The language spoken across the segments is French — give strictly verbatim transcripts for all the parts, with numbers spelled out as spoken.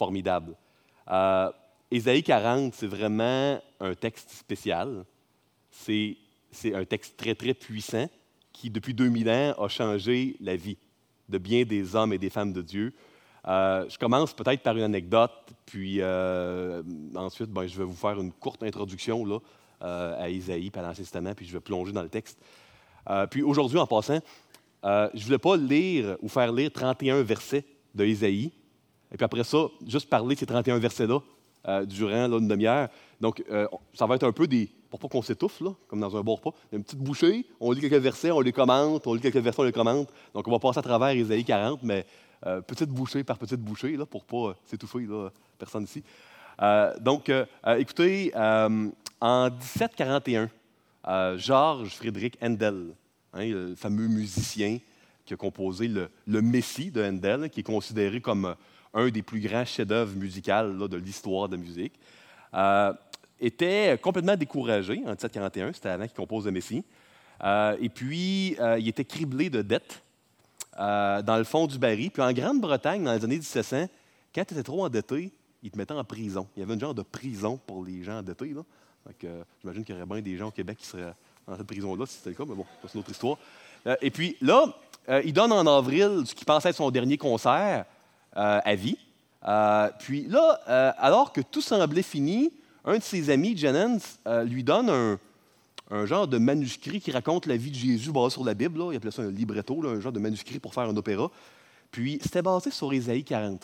formidable. Euh, Ésaïe quarante, c'est vraiment un texte spécial. C'est, c'est un texte très, très puissant qui, depuis deux mille ans, a changé la vie de bien des hommes et des femmes de Dieu. Euh, je commence peut-être par une anecdote, puis euh, ensuite, ben, je vais vous faire une courte introduction là, euh, à Ésaïe, puis à l'Ancien Testament, puis je vais plonger dans le texte. Euh, puis aujourd'hui, en passant, euh, je ne voulais pas lire ou faire lire trente et un versets de Ésaïe, et puis après ça, juste parler de ces trente et un versets-là euh, durant là, une demi-heure. Donc, euh, ça va être un peu des... pour pas qu'on s'étouffe, là, comme dans un bon repas. Une petite bouchée, on lit quelques versets, on les commente, on lit quelques versets, on les commente. Donc, on va passer à travers Ésaïe quarante, mais euh, petite bouchée par petite bouchée, là, pour ne pas euh, s'étouffer, là, personne ici. Euh, donc, euh, euh, écoutez, euh, en dix-sept quarante et un, euh, Georges Friedrich Handel, hein, le fameux musicien qui a composé le, le Messie de Handel, qui est considéré comme un des plus grands chefs-d'œuvre musicaux là, de l'histoire de la musique, euh, était complètement découragé en dix-sept quarante et un, c'était avant qu'il compose le Messie. Euh, et puis, euh, il était criblé de dettes euh, dans le fond du baril. Puis en Grande-Bretagne, dans les années dix-sept cents, quand tu étais trop endetté, ils te mettaient en prison. Il y avait un genre de prison pour les gens endettés. Là. Donc, euh, j'imagine qu'il y aurait bien des gens au Québec qui seraient dans cette prison-là, si c'était le cas, mais bon, c'est une autre histoire. Euh, et puis là, euh, il donne en avril ce qui pensait être son dernier concert euh, à vie. Euh, puis là, euh, alors que tout semblait fini, un de ses amis, Jennens, euh, lui donne un, un genre de manuscrit qui raconte la vie de Jésus basé sur la Bible. Là. Il appelait ça un libretto, là, un genre de manuscrit pour faire un opéra. Puis c'était basé sur Ésaïe quarante.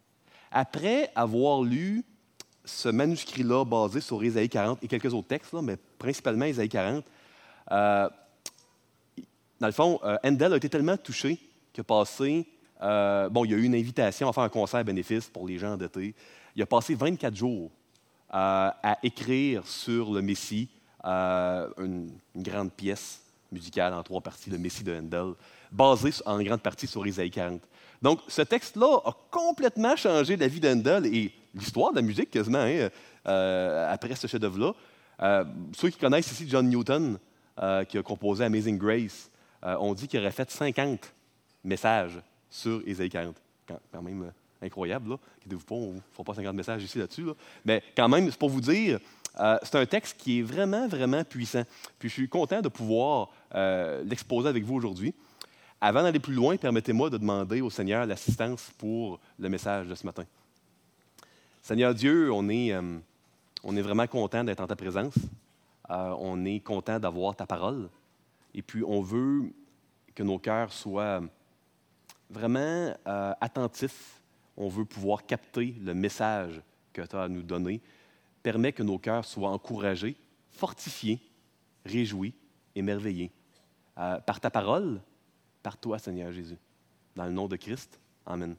Après avoir lu ce manuscrit-là basé sur Ésaïe quarante et quelques autres textes, là, mais principalement Ésaïe quarante, euh, dans le fond, euh, Handel a été tellement touché qu'il a passé... Euh, bon, il y a eu une invitation à faire un concert à bénéfice pour les gens endettés. Il a passé vingt-quatre jours euh, à écrire sur le Messie euh, une, une grande pièce musicale en trois parties, le Messie de Handel, basée en grande partie sur Ésaïe quarante. Donc, ce texte-là a complètement changé la vie d'Handel et l'histoire de la musique quasiment hein, euh, après ce chef-d'œuvre-là. Euh, ceux qui connaissent ici John Newton, euh, qui a composé Amazing Grace, euh, ont dit qu'il aurait fait cinquante messages sur Ésaïe quarante. Quand, quand même euh, incroyable, là. Inquiétez-vous pas, on ne fera pas cinquante messages ici là-dessus. Là. Mais quand même, c'est pour vous dire, euh, c'est un texte qui est vraiment, vraiment puissant. Puis je suis content de pouvoir euh, l'exposer avec vous aujourd'hui. Avant d'aller plus loin, permettez-moi de demander au Seigneur l'assistance pour le message de ce matin. Seigneur Dieu, on est, euh, on est vraiment content d'être en ta présence. Euh, on est content d'avoir ta parole. Et puis, on veut que nos cœurs soient vraiment euh, attentifs. On veut pouvoir capter le message que tu as à nous donner. Permets que nos cœurs soient encouragés, fortifiés, réjouis, émerveillés euh, par ta parole, par toi, Seigneur Jésus. Dans le nom de Christ. Amen.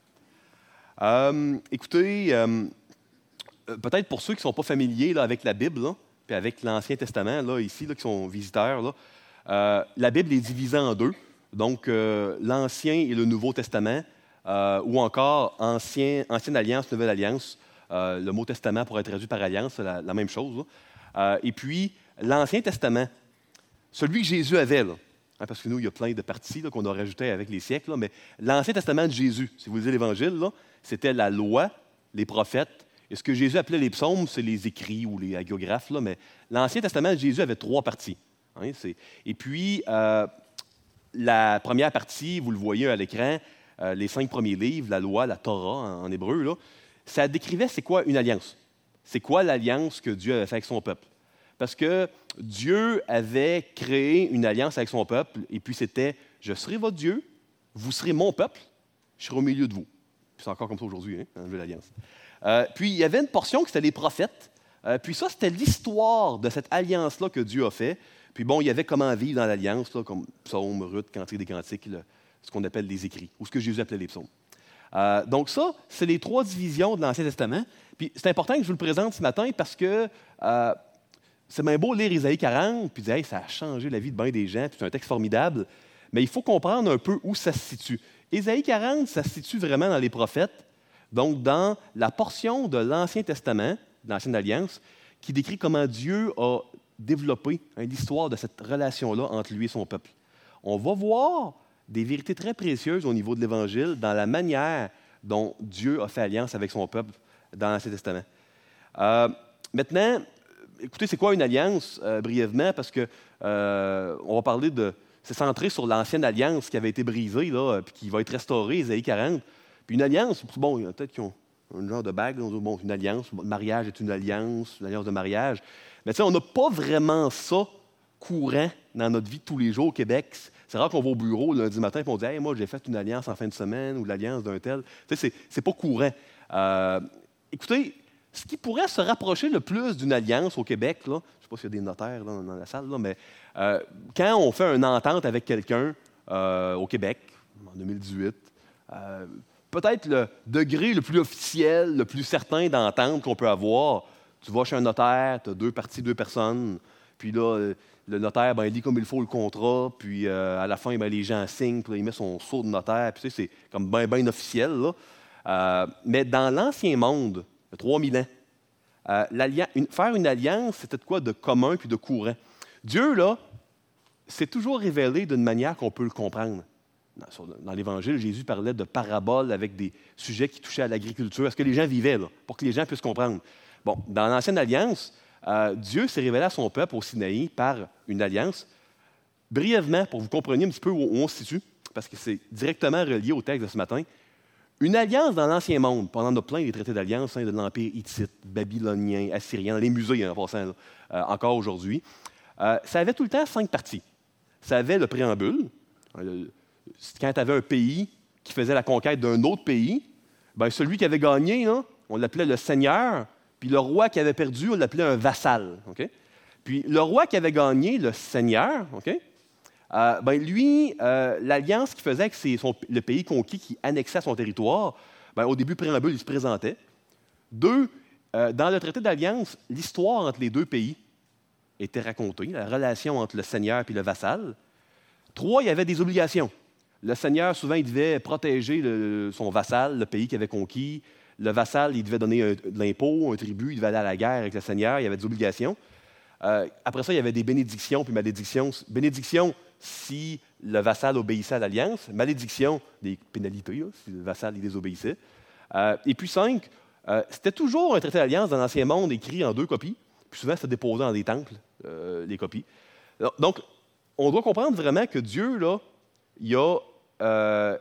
Euh, écoutez, euh, peut-être pour ceux qui ne sont pas familiers là, avec la Bible, là, puis avec l'Ancien Testament, là, ici, là, qui sont visiteurs, là, euh, la Bible est divisée en deux. Donc, euh, l'Ancien et le Nouveau Testament, euh, ou encore Ancien, Ancienne Alliance, Nouvelle Alliance. Euh, le mot Testament pourrait être traduit par Alliance, c'est la, la même chose. Euh, et puis, l'Ancien Testament, celui que Jésus avait, là, hein, parce que nous, il y a plein de parties là, qu'on a rajoutées avec les siècles, là, mais l'Ancien Testament de Jésus, si vous lisez l'Évangile, là, c'était la loi, les prophètes, et ce que Jésus appelait les psaumes, c'est les écrits ou les hagiographes, là, mais l'Ancien Testament de Jésus avait trois parties. Hein, c'est, et puis, euh, la première partie, vous le voyez à l'écran, euh, les cinq premiers livres, la loi, la Torah en, en hébreu, là, ça décrivait c'est quoi une alliance. C'est quoi l'alliance que Dieu avait fait avec son peuple. Parce que Dieu avait créé une alliance avec son peuple, et puis c'était « Je serai votre Dieu, vous serez mon peuple, je serai au milieu de vous. » Puis c'est encore comme ça aujourd'hui, hein, dans l'alliance. Euh, puis il y avait une portion qui c'était les prophètes, euh, puis ça, c'était l'histoire de cette alliance-là que Dieu a fait. Puis bon, il y avait comment vivre dans l'alliance, là, comme psaume, Ruth, Cantique des Cantiques, le, ce qu'on appelle les écrits, ou ce que Jésus appelait les psaumes. Euh, donc ça, c'est les trois divisions de l'Ancien Testament. Puis c'est important que je vous le présente ce matin parce que euh, c'est bien beau lire Ésaïe quarante, puis dire hey, ça a changé la vie de bien des gens, puis c'est un texte formidable, mais il faut comprendre un peu où ça se situe. Ésaïe quarante, ça se situe vraiment dans les prophètes, donc dans la portion de l'Ancien Testament, de l'Ancienne Alliance, qui décrit comment Dieu a développé hein, l'histoire de cette relation-là entre lui et son peuple. On va voir des vérités très précieuses au niveau de l'Évangile dans la manière dont Dieu a fait alliance avec son peuple dans l'Ancien Testament. Euh, maintenant, écoutez, c'est quoi une alliance, euh, brièvement, parce que euh, on va parler de... C'est centré sur l'ancienne alliance qui avait été brisée, là, puis qui va être restaurée, Ésaïe quarante. Puis une alliance, bon, il y en a peut-être qui ont un genre de bague, on dit, bon, une alliance, le mariage est une alliance, une alliance de mariage. Mais tu sais, on n'a pas vraiment ça courant dans notre vie de tous les jours au Québec. C'est rare qu'on va au bureau le lundi matin et on dit hey, « moi, j'ai fait une alliance en fin de semaine ou l'alliance d'un tel. » Tu sais, c'est, c'est pas courant. Euh, écoutez, ce qui pourrait se rapprocher le plus d'une alliance au Québec, là, je ne sais pas s'il y a des notaires là, dans la salle, là, mais euh, quand on fait une entente avec quelqu'un euh, au Québec, en deux mille dix-huit, euh, peut-être le degré le plus officiel, le plus certain d'entente qu'on peut avoir, tu vas chez un notaire, tu as deux parties, deux personnes, puis là, le notaire, ben, il lit comme il faut le contrat, puis euh, à la fin, ben, les gens signent, puis là, il met son sceau de notaire, puis tu sais, c'est comme bien, bien officiel, là. Euh, mais dans l'Ancien Monde, il y a trois mille ans, euh, une, faire une alliance, c'était de quoi de commun puis de courant. Dieu, là, s'est toujours révélé d'une manière qu'on peut le comprendre. Dans, dans l'Évangile, Jésus parlait de paraboles avec des sujets qui touchaient à l'agriculture. Est-ce que les gens vivaient, là, pour que les gens puissent comprendre? Bon, dans l'Ancienne Alliance, euh, Dieu s'est révélé à son peuple au Sinaï par une alliance. Brièvement, pour que vous compreniez un petit peu où on se situe, parce que c'est directement relié au texte de ce matin, une alliance dans l'Ancien Monde, pendant on en a plein des traités d'alliance hein, de l'Empire hittite, babylonien, assyrien, dans les musées en passant, là, euh, encore aujourd'hui, euh, ça avait tout le temps cinq parties. Ça avait le préambule. Euh, quand tu avais un pays qui faisait la conquête d'un autre pays, ben, celui qui avait gagné, là, on l'appelait le seigneur, puis le roi qui avait perdu, on l'appelait un vassal. Okay? Puis le roi qui avait gagné, le seigneur, okay? euh, ben, lui, euh, l'alliance qu'il faisait avec ses, son, le pays conquis qui annexait à son territoire, ben, au début, préambule, il se présentait. Deux, euh, dans le traité d'alliance, l'histoire entre les deux pays était racontée, la relation entre le seigneur et le vassal. Trois, il y avait des obligations. Le seigneur, souvent, il devait protéger le, son vassal, le pays qu'il avait conquis. Le vassal, il devait donner un, de l'impôt, un tribut, il devait aller à la guerre avec le seigneur, il y avait des obligations. Euh, après ça, il y avait des bénédictions puis malédictions. Bénédiction, si le vassal obéissait à l'alliance. Malédiction, des pénalités, là, si le vassal il désobéissait. Euh, et puis cinq, euh, c'était toujours un traité d'alliance dans l'Ancien Monde écrit en deux copies. Puis souvent, c'était déposé dans des temples, euh, les copies. Donc, on doit comprendre vraiment que Dieu, là, il a euh,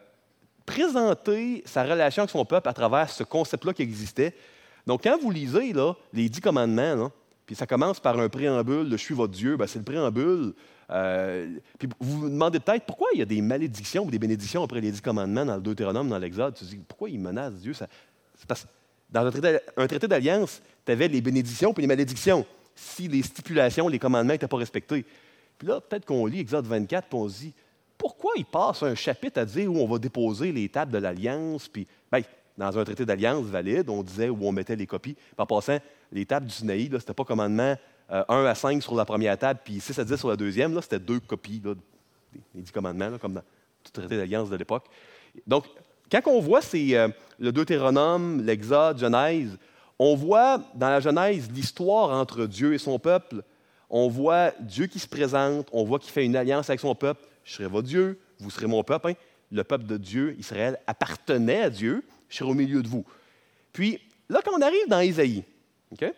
présenté sa relation avec son peuple à travers ce concept-là qui existait. Donc, quand vous lisez là, les dix commandements, là, puis ça commence par un préambule, « Je suis votre Dieu », ben, c'est le préambule. Euh, puis vous vous demandez peut-être pourquoi il y a des malédictions ou des bénédictions après les dix commandements dans le Deutéronome, dans l'Exode. Tu te dis, pourquoi il menace Dieu? Ça, c'est parce que dans un traité, un traité d'alliance, tu avais les bénédictions puis les malédictions, si les stipulations, les commandements n'étaient pas respectés. Puis là, peut-être qu'on lit Exode vingt-quatre puis on se dit, pourquoi il passe un chapitre à dire où on va déposer les tables de l'Alliance? Puis, bien, dans un traité d'alliance valide, on disait où on mettait les copies. Puis en passant, les tables du Sinaï, ce n'était pas commandement euh, un à cinq sur la première table, puis six à dix sur la deuxième. Là, c'était deux copies là, des dix commandements, là, comme dans tout traité d'alliance de l'époque. Donc, quand on voit ces, euh, le Deutéronome, l'Exode, Genèse, on voit dans la Genèse l'histoire entre Dieu et son peuple. On voit Dieu qui se présente, on voit qu'il fait une alliance avec son peuple. Je serai votre Dieu, vous serez mon peuple. Hein? Le peuple de Dieu, Israël, appartenait à Dieu. Je serai au milieu de vous. Puis, là, quand on arrive dans Ésaïe, okay?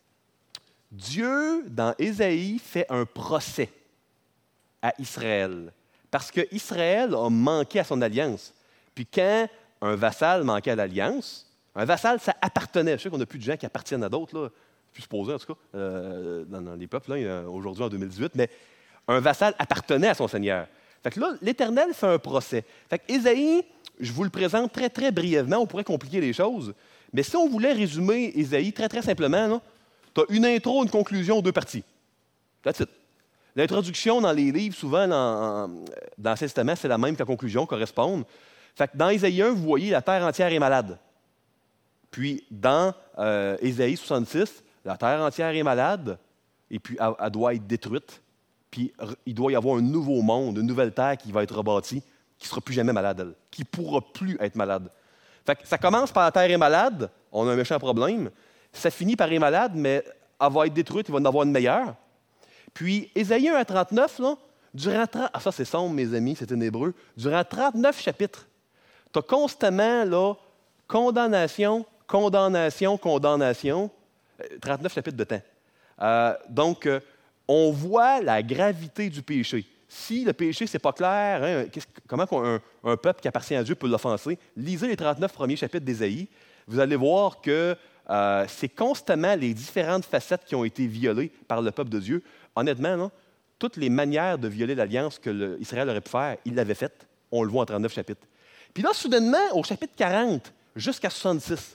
Dieu, dans Ésaïe, fait un procès à Israël. Parce qu'Israël a manqué à son alliance. Puis quand un vassal manquait à l'alliance, un vassal, ça appartenait. Je sais qu'on n'a plus de gens qui appartiennent à d'autres, là. Je suis supposé, en tout cas, euh, dans, dans les peuples, là, aujourd'hui, en deux mille dix-huit, mais un vassal appartenait à son Seigneur. Fait que là, l'Éternel fait un procès. Fait que Ésaïe, je vous le présente très, très brièvement. On pourrait compliquer les choses. Mais si on voulait résumer Ésaïe très, très simplement, tu as une intro, une conclusion, deux parties. That's it. L'introduction dans les livres, souvent, dans, dans l'Ancien Testament, c'est la même que la conclusion, correspondent. Fait que dans Ésaïe un, vous voyez, la terre entière est malade. Puis, dans euh, Ésaïe soixante-six, la terre entière est malade, et puis elle, elle doit être détruite. Puis, il doit y avoir un nouveau monde, une nouvelle terre qui va être rebâtie, qui ne sera plus jamais malade, elle, qui ne pourra plus être malade. Fait que ça commence par la terre est malade, on a un méchant problème. Ça finit par est malade, mais elle va être détruite, il va en avoir une meilleure. Puis, Ésaïe un à trente-neuf, là, durant trente... Ah, ça, c'est sombre, mes amis, c'est ténébreux. Durant trente-neuf chapitres, tu as constamment là, condamnation, condamnation, condamnation, trente-neuf chapitres de temps. Euh, donc, euh, on voit la gravité du péché. Si le péché, c'est pas clair, hein, comment un, un peuple qui appartient à Dieu peut l'offenser? Lisez les trente-neuf premiers chapitres d'Ésaïe. Vous allez voir que euh, c'est constamment les différentes facettes qui ont été violées par le peuple de Dieu. Honnêtement, là, toutes les manières de violer l'alliance que le, Israël aurait pu faire, il l'avait faite. On le voit en trente-neuf chapitres. Puis là, soudainement, au chapitre quarante jusqu'à soixante-six,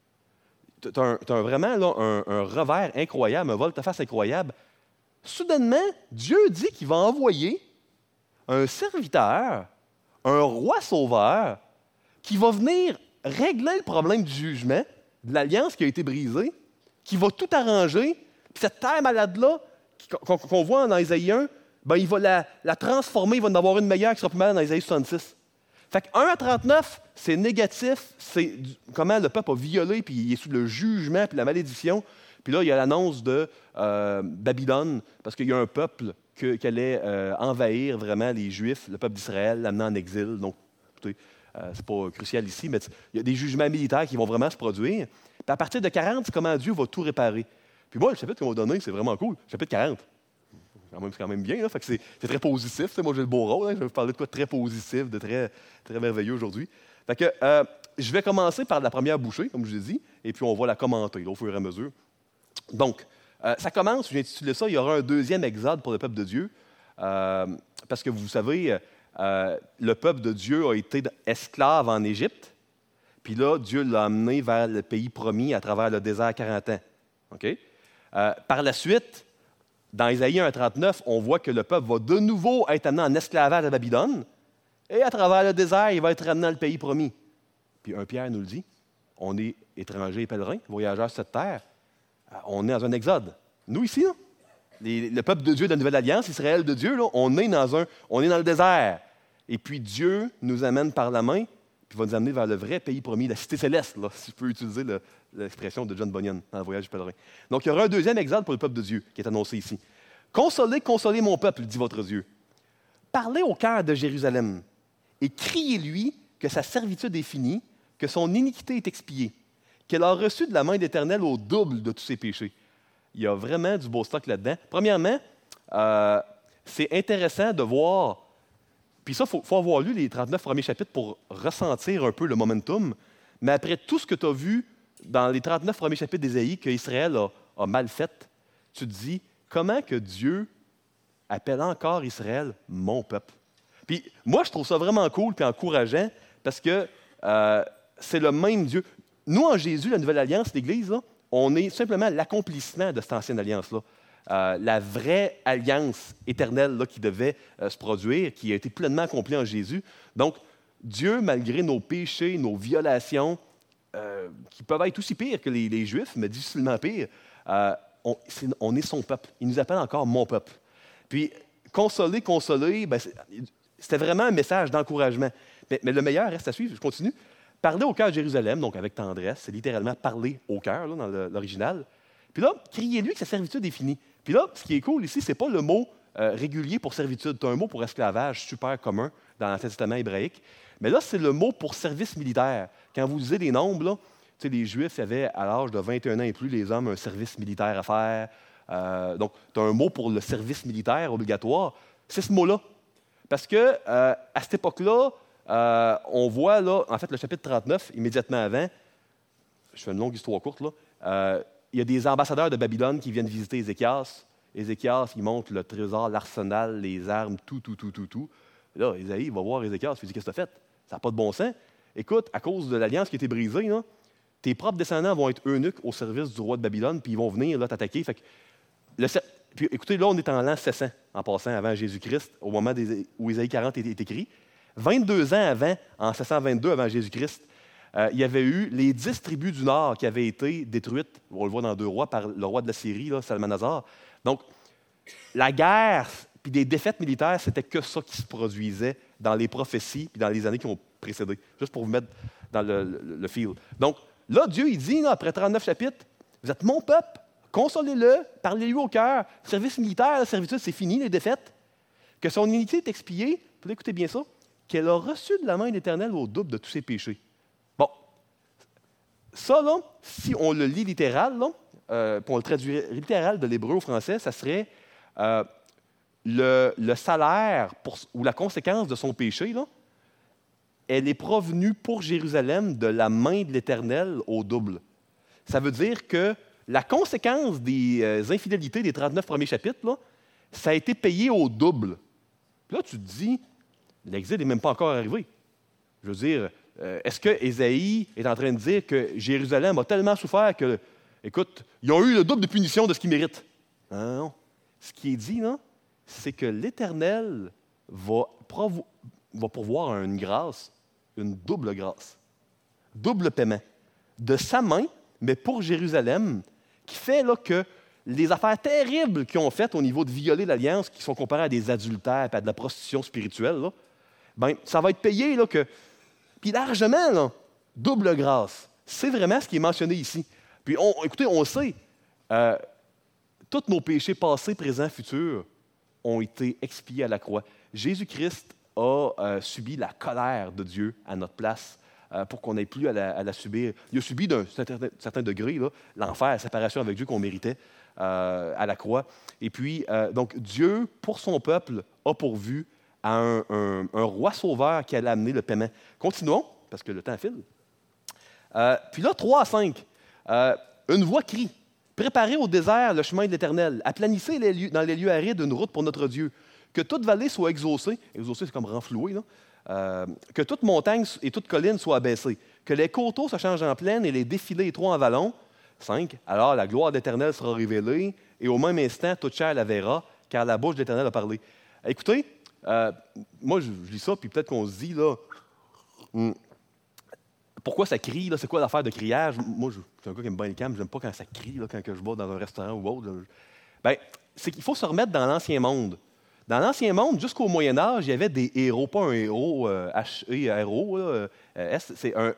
tu as, un, t'as un, vraiment là, un, un revers incroyable, un volte-face incroyable. Soudainement, Dieu dit qu'il va envoyer un serviteur, un roi sauveur, qui va venir régler le problème du jugement, de l'alliance qui a été brisée, qui va tout arranger. Puis cette terre malade-là, qu'on, qu'on voit dans Ésaïe un, ben, il va la, la transformer, il va en avoir une meilleure qui sera plus malade dans Ésaïe soixante-six. Fait que un à trente-neuf, c'est négatif, c'est comment le peuple a violé, puis il est sous le jugement, puis la malédiction. Puis là, il y a l'annonce de euh, Babylone, parce qu'il y a un peuple que, qui allait euh, envahir vraiment les Juifs, le peuple d'Israël, l'amener en exil. Donc, écoutez, euh, c'est pas crucial ici, mais il y a des jugements militaires qui vont vraiment se produire. Puis à partir de quarante, c'est comment Dieu va tout réparer. Puis moi, le chapitre qu'on va donner, c'est vraiment cool. Chapitre quarante. C'est quand même bien, là. Fait que c'est, c'est très positif. Moi, j'ai le beau rôle. Hein. Je vais vous parler de quoi de très positif, de très, très merveilleux aujourd'hui. Fait que, euh, je vais commencer par la première bouchée, comme je l'ai dit, et puis on va la commenter là, au fur et à mesure. Donc, euh, ça commence, j'ai intitulé ça, il y aura un deuxième exode pour le peuple de Dieu, euh, parce que vous savez, euh, le peuple de Dieu a été esclave en Égypte, puis là, Dieu l'a amené vers le pays promis à travers le désert quarante ans. Okay? Euh, par la suite, dans Ésaïe un trente-neuf, on voit que le peuple va de nouveau être amené en esclavage à Babylone, et à travers le désert, il va être amené dans le pays promis. Puis un Pierre nous le dit, on est étrangers et pèlerins, voyageurs sur cette terre. On est dans un exode. Nous, ici, là, les, le peuple de Dieu de la Nouvelle Alliance, Israël de Dieu, là, on, est dans un, on est dans le désert. Et puis Dieu nous amène par la main, puis va nous amener vers le vrai pays promis, la cité céleste, là, si je peux utiliser le, l'expression de John Bunyan dans le voyage du pèlerin. Donc, il y aura un deuxième exode pour le peuple de Dieu qui est annoncé ici. « Consolez, consolez mon peuple, dit votre Dieu. Parlez au cœur de Jérusalem et criez-lui que sa servitude est finie, que son iniquité est expiée, qu'elle a reçu de la main de l'Éternel au double de tous ses péchés. » Il y a vraiment du beau stock là-dedans. Premièrement, euh, c'est intéressant de voir, puis ça, il faut, faut avoir lu les trente-neuf premiers chapitres pour ressentir un peu le momentum, mais après tout ce que tu as vu dans les trente-neuf premiers chapitres d'Ésaïe qu'Israël a, a mal fait, tu te dis, comment que Dieu appelle encore Israël « mon peuple ». Puis moi, je trouve ça vraiment cool et encourageant parce que euh, c'est le même Dieu. Nous, en Jésus, la Nouvelle Alliance, l'Église, là, on est simplement l'accomplissement de cette ancienne alliance-là. Euh, la vraie alliance éternelle là, qui devait euh, se produire, qui a été pleinement accomplie en Jésus. Donc, Dieu, malgré nos péchés, nos violations, euh, qui peuvent être aussi pires que les, les Juifs, mais difficilement pires, euh, on, c'est, on est son peuple. Il nous appelle encore « mon peuple ». Puis, consoler, consoler, ben, c'est, c'était vraiment un message d'encouragement. Mais, mais le meilleur reste à suivre, je continue. Parler au cœur de Jérusalem, donc avec tendresse, c'est littéralement parler au cœur là, dans le, l'original. Puis là, criez-lui que sa servitude est finie. Puis là, ce qui est cool ici, c'est pas le mot euh, régulier pour servitude. Tu as un mot pour esclavage super commun dans l'Ancien Testament hébraïque. Mais là, c'est le mot pour service militaire. Quand vous lisez les nombres, là, tu sais, les Juifs avaient, à l'âge de vingt et un ans et plus, les hommes, un service militaire à faire. Euh, donc, tu as un mot pour le service militaire obligatoire. C'est ce mot-là. Parce que euh, à cette époque-là, euh, on voit, là, en fait, le chapitre trente-neuf, immédiatement avant, je fais une longue histoire courte, là, euh, il y a des ambassadeurs de Babylone qui viennent visiter Ézéchias. Ézéchias, il montre le trésor, l'arsenal, les armes, tout, tout, tout, tout, tout. Et là, Ésaïe va voir Ézéchias, il dit « Qu'est-ce que tu as fait? Ça n'a pas de bon sens. Écoute, à cause de l'alliance qui a été brisée, là, tes propres descendants vont être eunuques au service du roi de Babylone, puis ils vont venir là, t'attaquer. » Fait que le, puis, écoutez, là, on est en l'an sept cents, en passant, avant Jésus-Christ, au moment des, où Ésaïe quarante est, est écrit. vingt-deux ans avant, en sept cent vingt-deux, avant Jésus-Christ, euh, il y avait eu les dix tribus du Nord qui avaient été détruites, on le voit dans Deux Rois, par le roi de la Syrie, là, Salmanasar. Donc, la guerre puis des défaites militaires, c'était que ça qui se produisait dans les prophéties puis dans les années qui ont précédé. Juste pour vous mettre dans le, le, le fil. Donc, là, Dieu, il dit, là, après trente-neuf chapitres, « Vous êtes mon peuple, consolez-le, parlez-lui au cœur. Le service militaire, la servitude, c'est fini, les défaites. Que son iniquité est expiée, puis écoutez bien ça, qu'elle a reçu de la main de l'Éternel au double de tous ses péchés. » Bon, ça, là, si on le lit littéral, là, euh, puis on le traduirait littéral de l'hébreu au français, ça serait euh, le, le salaire pour, ou la conséquence de son péché, là, elle est provenue pour Jérusalem de la main de l'Éternel au double. Ça veut dire que la conséquence des euh, infidélités des trente-neuf premiers chapitres, là, ça a été payé au double. Puis là, tu te dis, l'exil n'est même pas encore arrivé. Je veux dire, euh, est-ce que Ésaïe est en train de dire que Jérusalem a tellement souffert que, écoute, ils ont eu le double de punition de ce qu'ils méritent? Non, non. Ce qui est dit, là, c'est que l'Éternel va, provo- va pourvoir une grâce, une double grâce, double paiement, de sa main, mais pour Jérusalem, qui fait là, que les affaires terribles qu'ils ont faites au niveau de violer l'alliance, qui sont comparées à des adultères et à de la prostitution spirituelle, là, ben, ça va être payé, là, que, puis largement, là, double grâce. C'est vraiment ce qui est mentionné ici. Puis, on, écoutez, on sait, euh, tous nos péchés passés, présents, futurs ont été expiés à la croix. Jésus-Christ a euh, subi la colère de Dieu à notre place euh, pour qu'on n'ait plus à la, à la subir. Il a subi d'un certain, certain degré là, l'enfer, la séparation avec Dieu qu'on méritait euh, à la croix. Et puis, euh, donc, Dieu, pour son peuple, a pourvu à un, un, un roi sauveur qui allait amener le paiement. Continuons, parce que le temps file. Euh, puis là, trois à cinq, euh, une voix crie. Préparez au désert le chemin de l'Éternel. Aplanissez les lieux, dans les lieux arides une route pour notre Dieu. Que toute vallée soit exaucée. Exaucée, c'est comme renflouée, là. Euh, que toute montagne et toute colline soient abaissées. Que les coteaux se changent en plaine et les défilés étroits en vallons. cinq. Alors la gloire de l'Éternel sera révélée et au même instant, toute chair la verra, car la bouche de l'Éternel a parlé. Écoutez, euh, moi, je, je lis ça, puis peut-être qu'on se dit, là, hmm, pourquoi ça crie? Là? C'est quoi l'affaire de criage? Moi, je, je suis un gars qui aime bien les calmes. Je n'aime pas quand ça crie, là, quand que je bois dans un restaurant ou autre. Bien, c'est qu'il faut se remettre dans l'Ancien Monde. Dans l'Ancien Monde, jusqu'au Moyen Âge, il y avait des héros, pas un héros euh, H E R O, là, euh, S, c'est un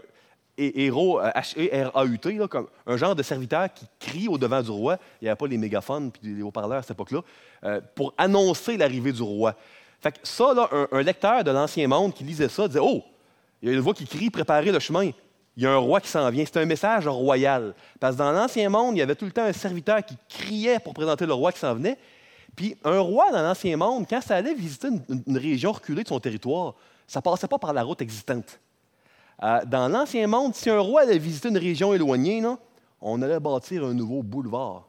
héros euh, H E R A U T, là, comme un genre de serviteur qui crie au-devant du roi. Il n'y avait pas les mégaphones et les haut-parleurs à cette époque-là, euh, pour annoncer l'arrivée du roi. Fait que ça, là, un, un lecteur de l'Ancien Monde qui lisait ça disait « Oh! » Il y a une voix qui crie « Préparez le chemin ». Il y a un roi qui s'en vient. C'est un message royal. Parce que dans l'Ancien Monde, il y avait tout le temps un serviteur qui criait pour présenter le roi qui s'en venait. Puis un roi dans l'Ancien Monde, quand ça allait visiter une, une, une région reculée de son territoire, ça ne passait pas par la route existante. Euh, dans l'Ancien Monde, si un roi allait visiter une région éloignée, là, on allait bâtir un nouveau boulevard.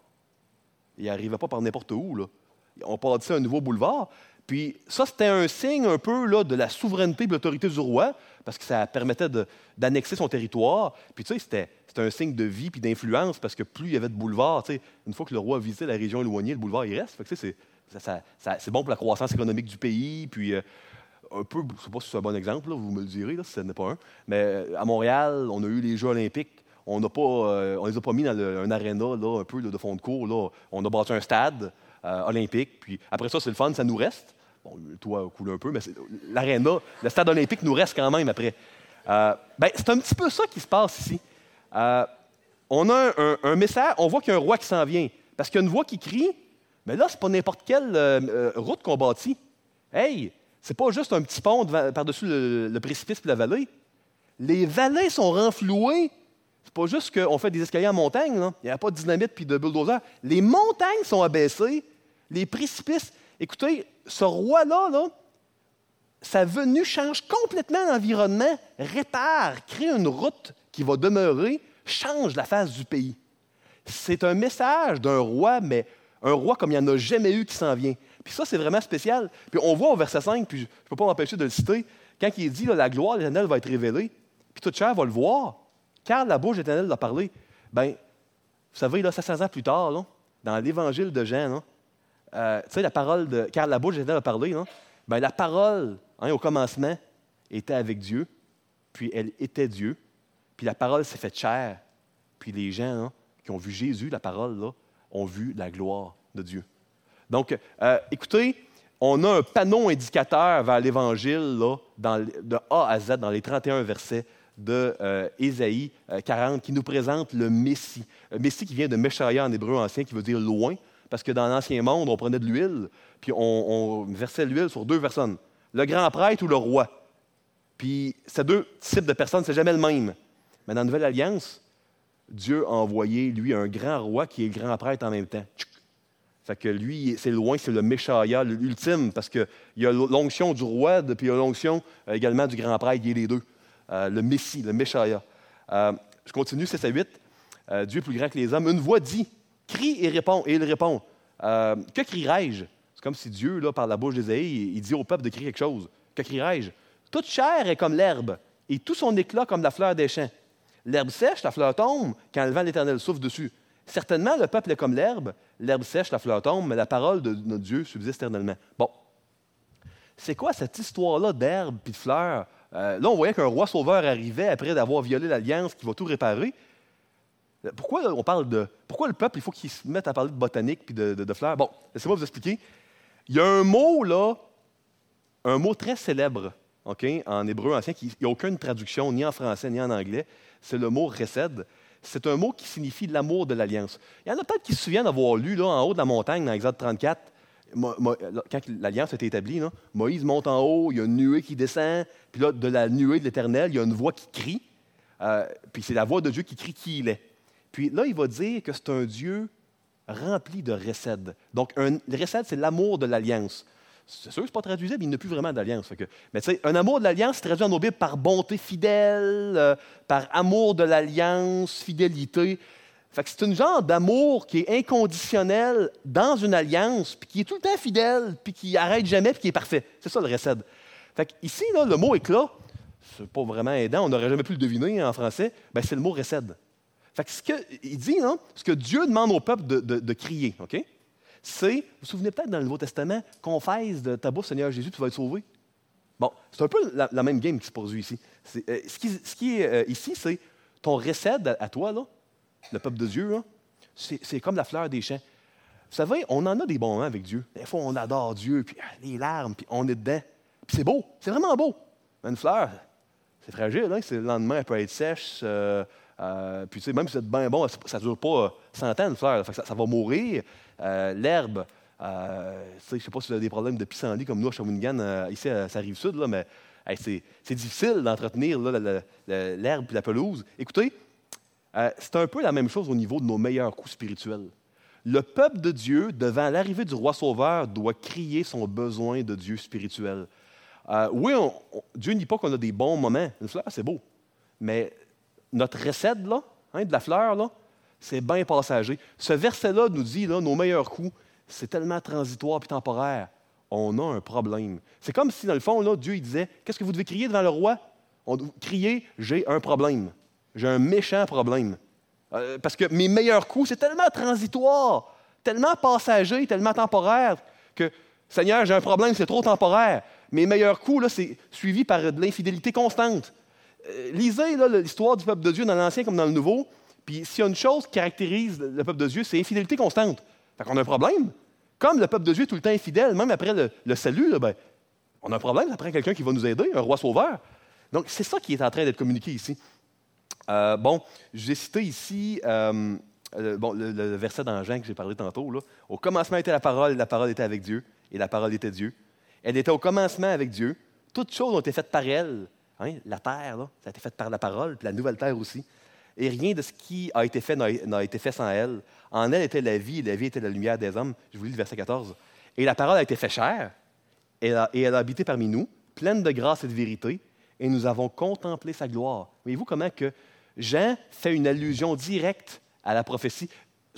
Il n'arrivait pas par n'importe où, là. On bâtissait un nouveau boulevard. Puis ça, c'était un signe un peu là, de la souveraineté et de l'autorité du roi, parce que ça permettait de, d'annexer son territoire. Puis tu sais, c'était, c'était un signe de vie et d'influence, parce que plus il y avait de boulevards, tu sais, une fois que le roi visitait la région éloignée, le boulevard, il reste. Fait que, tu sais, c'est, ça, ça, ça, c'est bon pour la croissance économique du pays. Puis euh, un peu, je ne sais pas si c'est un bon exemple, là, vous me le direz, là, si ce n'est pas un, mais euh, à Montréal, on a eu les Jeux olympiques. On ne euh, les a pas mis dans le, un aréna là, un peu là, de fond de cours. Là. On a bâti un stade euh, olympique. Puis après ça, c'est le fun, ça nous reste. Bon, le toit coule un peu, mais c'est, l'aréna, le stade olympique nous reste quand même après. Euh, ben, c'est un petit peu ça qui se passe ici. Euh, on a un, un, un message, on voit qu'il y a un roi qui s'en vient. Parce qu'il y a une voix qui crie, mais là, c'est pas n'importe quelle euh, euh, route qu'on bâtit. Hey, c'est pas juste un petit pont devant, par-dessus le, le précipice et la vallée. Les vallées sont renflouées. C'est pas juste qu'on fait des escaliers en montagne, là. Il n'y a pas de dynamite puis de bulldozer. Les montagnes sont abaissées, les précipices. Écoutez, ce roi-là, là, sa venue change complètement l'environnement, répare, crée une route qui va demeurer, change la face du pays. C'est un message d'un roi, mais un roi comme il n'y en a jamais eu qui s'en vient. Puis ça, c'est vraiment spécial. Puis on voit au verset cinq, puis je ne peux pas m'empêcher de le citer, quand il dit là, « La gloire de l'Éternel va être révélée », puis toute chair va le voir, car la bouche de l'Éternel l'a parlé. Bien, vous savez, là, sept cents ans plus tard, là, dans l'Évangile de Jean, là, Euh, tu sais, la parole de... Car la bouche de l'Éternel a parlé, non? Bien, la parole, hein, au commencement, était avec Dieu, puis elle était Dieu, puis la parole s'est faite chair, puis les gens hein, qui ont vu Jésus, la parole, là, ont vu la gloire de Dieu. Donc, euh, écoutez, on a un panneau indicateur vers l'Évangile, là, dans, de A à Z, dans les trente et un versets de euh, Ésaïe euh, quarante, qui nous présente le Messie. Le Messie qui vient de Meshaïa en hébreu ancien, qui veut dire loin, parce que dans l'Ancien Monde, on prenait de l'huile, puis on, on versait l'huile sur deux personnes, le grand prêtre ou le roi. Puis ces deux types de personnes, c'est jamais le même. Mais dans la Nouvelle Alliance, Dieu a envoyé, lui, un grand roi qui est le grand prêtre en même temps. Tchouk! Fait que lui, c'est loin, c'est le Méchaïa, l'ultime, parce qu'il y a l'onction du roi, puis il y a l'onction euh, également du grand prêtre, il y a les deux. Euh, le Messie, le Méchaïa. Euh, je continue, six à huit. Euh, Dieu est plus grand que les hommes. Une voix dit, crie et répond. Et il répond, euh, que crierai-je? C'est comme si Dieu, là, par la bouche d'Ésaïe, il dit au peuple de crier quelque chose. Que crierai-je? Toute chair est comme l'herbe, et tout son éclat comme la fleur des champs. L'herbe sèche, la fleur tombe, quand le vent de l'Éternel souffle dessus. Certainement, le peuple est comme l'herbe. L'herbe sèche, la fleur tombe, mais la parole de notre Dieu subsiste éternellement. Bon. C'est quoi cette histoire-là d'herbe et de fleurs? Euh, là, on voyait qu'un roi sauveur arrivait après d'avoir violé l'alliance qui va tout réparer. Pourquoi là, on parle de... Pourquoi le peuple, il faut qu'il se mette à parler de botanique et de, de, de fleurs? Bon, laissez-moi vous expliquer. Il y a un mot, là, un mot très célèbre, OK, en hébreu ancien, qui n'a aucune traduction, ni en français, ni en anglais. C'est le mot « resed ». C'est un mot qui signifie l'amour de l'alliance. Il y en a peut-être qui se souviennent d'avoir lu, là, en haut de la montagne, dans Exode trente-quatre, Mo, Mo, quand l'alliance a été établie, là, Moïse monte en haut, il y a une nuée qui descend, puis là, de la nuée de l'Éternel, il y a une voix qui crie, euh, puis c'est la voix de Dieu qui crie qui il est. Puis là, il va dire que c'est un Dieu rempli de resed. Donc, un, le resed, c'est l'amour de l'alliance. C'est sûr que ce n'est pas traduisible, il n'y a plus vraiment d'alliance. Que, mais tu sais, un amour de l'alliance, c'est traduit en nos Bibles par bonté fidèle, euh, par amour de l'alliance, fidélité. Fait que c'est un genre d'amour qui est inconditionnel dans une alliance, puis qui est tout le temps fidèle, puis qui n'arrête jamais, puis qui est parfait. C'est ça le resed. Fait que ici, là, le mot éclat, c'est pas vraiment aidant, on n'aurait jamais pu le deviner en français, ben, c'est le mot resed. Fait que ce qu'il dit, là, ce que Dieu demande au peuple de, de, de crier, OK? C'est, vous vous souvenez peut-être dans le Nouveau Testament, confesse de ta bouche, Seigneur Jésus, tu vas être sauvé. Bon, c'est un peu la, la même game qui se produit ici. C'est, euh, ce, qui, ce qui est euh, ici, c'est ton recède à, à toi, là, le peuple de Dieu, là, c'est, c'est comme la fleur des champs. Vous savez, on en a des bons moments avec Dieu. Des fois, on adore Dieu, puis ah, les larmes, puis on est dedans. Puis c'est beau, c'est vraiment beau. Mais une fleur, c'est fragile, hein? C'est, le lendemain, elle peut être sèche. Euh, euh, puis tu sais, même si c'est bien bon, ça ne dure pas cent ans, une fleur. Fait que ça, ça va mourir. Euh, l'herbe, euh, je ne sais pas si vous avez des problèmes de pissenlit comme nous à Shawinigan, euh, ici, à, ça rive sud, là, mais hey, c'est, c'est difficile d'entretenir là, la, la, la, l'herbe et la pelouse. Écoutez, euh, c'est un peu la même chose au niveau de nos meilleurs coups spirituels. Le peuple de Dieu, devant l'arrivée du roi sauveur, doit crier son besoin de Dieu spirituel. Euh, oui, on, on, Dieu ne dit pas qu'on a des bons moments. Une fleur, c'est beau. Mais notre recède, là, hein, de la fleur, là, c'est bien passager. Ce verset-là nous dit, là, nos meilleurs coups, c'est tellement transitoire et temporaire. On a un problème. C'est comme si, dans le fond, là, Dieu il disait, qu'est-ce que vous devez crier devant le roi? On doit crier, j'ai un problème. J'ai un méchant problème. Euh, parce que mes meilleurs coups, c'est tellement transitoire, tellement passager, tellement temporaire, que, Seigneur, j'ai un problème, c'est trop temporaire. Mes meilleurs coups, là, c'est suivi par de l'infidélité constante. Euh, lisez là, l'histoire du peuple de Dieu dans l'Ancien comme dans le Nouveau. Puis s'il y a une chose qui caractérise le peuple de Dieu, c'est l'infidélité constante. Fait qu'on a un problème. Comme le peuple de Dieu est tout le temps infidèle, même après le, le salut, là, ben, on a un problème, ça prend quelqu'un qui va nous aider, un roi sauveur. Donc, c'est ça qui est en train d'être communiqué ici. Euh, bon, j'ai cité ici euh, le, bon, le, le verset dans Jean que j'ai parlé tantôt. Là. Au commencement était la parole, et la parole était avec Dieu, et la parole était Dieu. Elle était au commencement avec Dieu. Toutes choses ont été faites par elle. Hein, la terre, là, ça a été fait par la parole, puis la nouvelle terre aussi. Et rien de ce qui a été fait n'a, n'a été fait sans elle. En elle était la vie, et la vie était la lumière des hommes. Je vous lis le verset quatorze. Et la parole a été faite chair, et elle a, et elle a habité parmi nous, pleine de grâce et de vérité, et nous avons contemplé sa gloire. Voyez-vous comment que Jean fait une allusion directe à la prophétie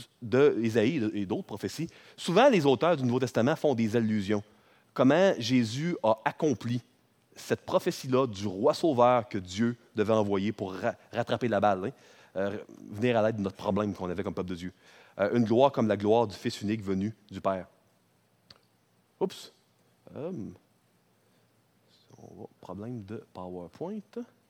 d'Ésaïe et d'autres prophéties. Souvent, les auteurs du Nouveau Testament font des allusions. Comment Jésus a accompli cette prophétie-là du roi sauveur que Dieu devait envoyer pour ra- rattraper la balle, hein? euh, venir à l'aide de notre problème qu'on avait comme peuple de Dieu. Euh, une gloire comme la gloire du Fils unique venu du Père. Oups! Um, on va, problème de PowerPoint.